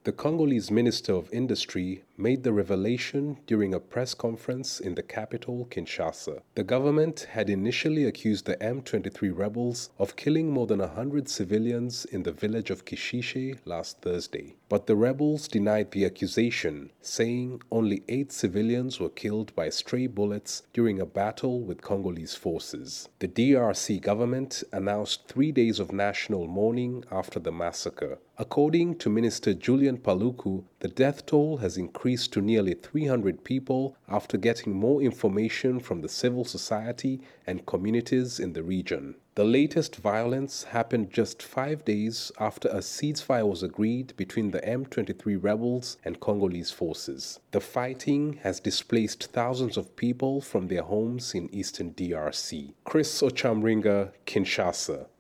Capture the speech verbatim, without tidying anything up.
The Congolese Minister of Industry made the revelation during a press conference in the capital, Kinshasa. The government had initially accused the M twenty-three rebels of killing more than one hundred civilians in the village of Kishishe last Thursday. But the rebels denied the accusation, saying only eight civilians were killed by stray bullets during a battle with Congolese forces. The D R C government announced three days of national mourning after the massacre. According to Minister Julian Paluku, the death toll has increased to nearly three hundred people after getting more information from the civil society and communities in the region. The latest violence happened just five days after a ceasefire was agreed between the M twenty-three rebels and Congolese forces. The fighting has displaced thousands of people from their homes in eastern D R C. Chris Ochamringa, Kinshasa.